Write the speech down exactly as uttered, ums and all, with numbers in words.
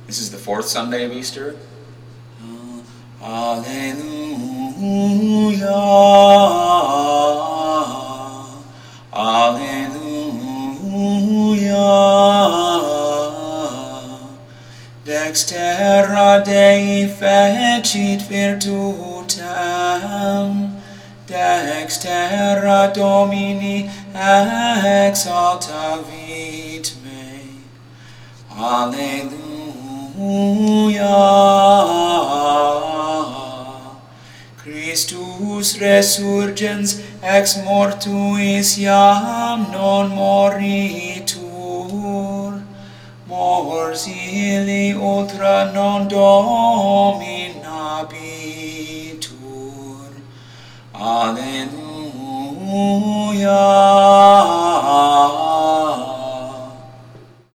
This is the fourth Sunday of Easter. Alleluia, Alleluia. Dexterra Dei fecit virtutem, Dexterra Domini exaltavit me. Alleluia. Christus resurgens ex mortuis iam non moritur, mors illi ultra non dominus.